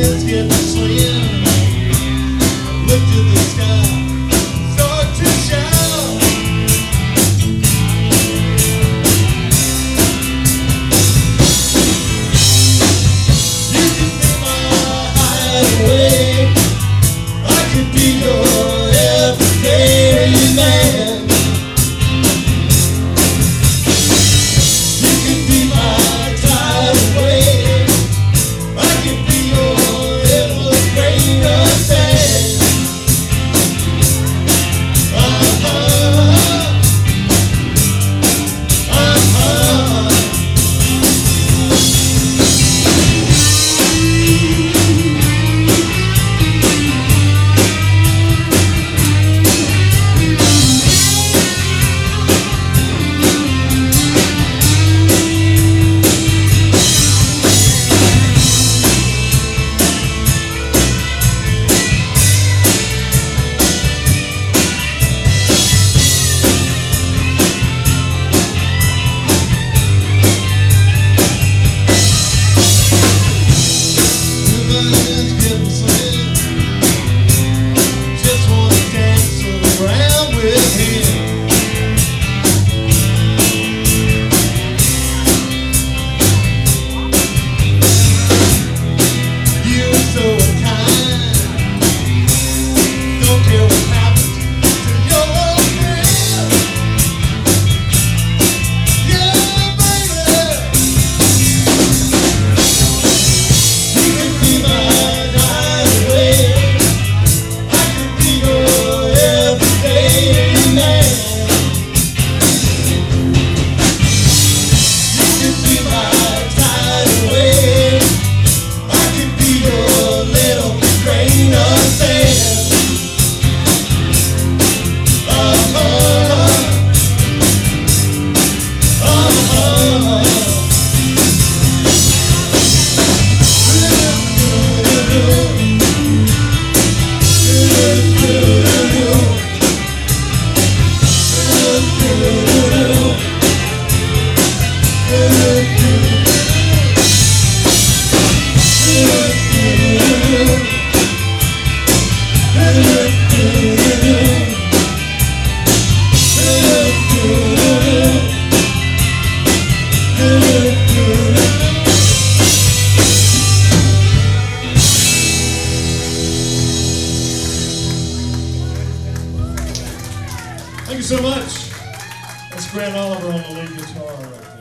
hands get slim. Look to the sky, start to shout. You can be my hideaway. I could be your everyday man. You could be my tide away. I could be your little grain of sand. Just wanna dance around with him. You're so kind, don't care what happens to your old friend. Yeah, baby, you can be my hideaway. I could be your everyday man. You could be my tide away. I could be your little grain of sand. Thank you so much. That's Grant Oliver on the lead guitar.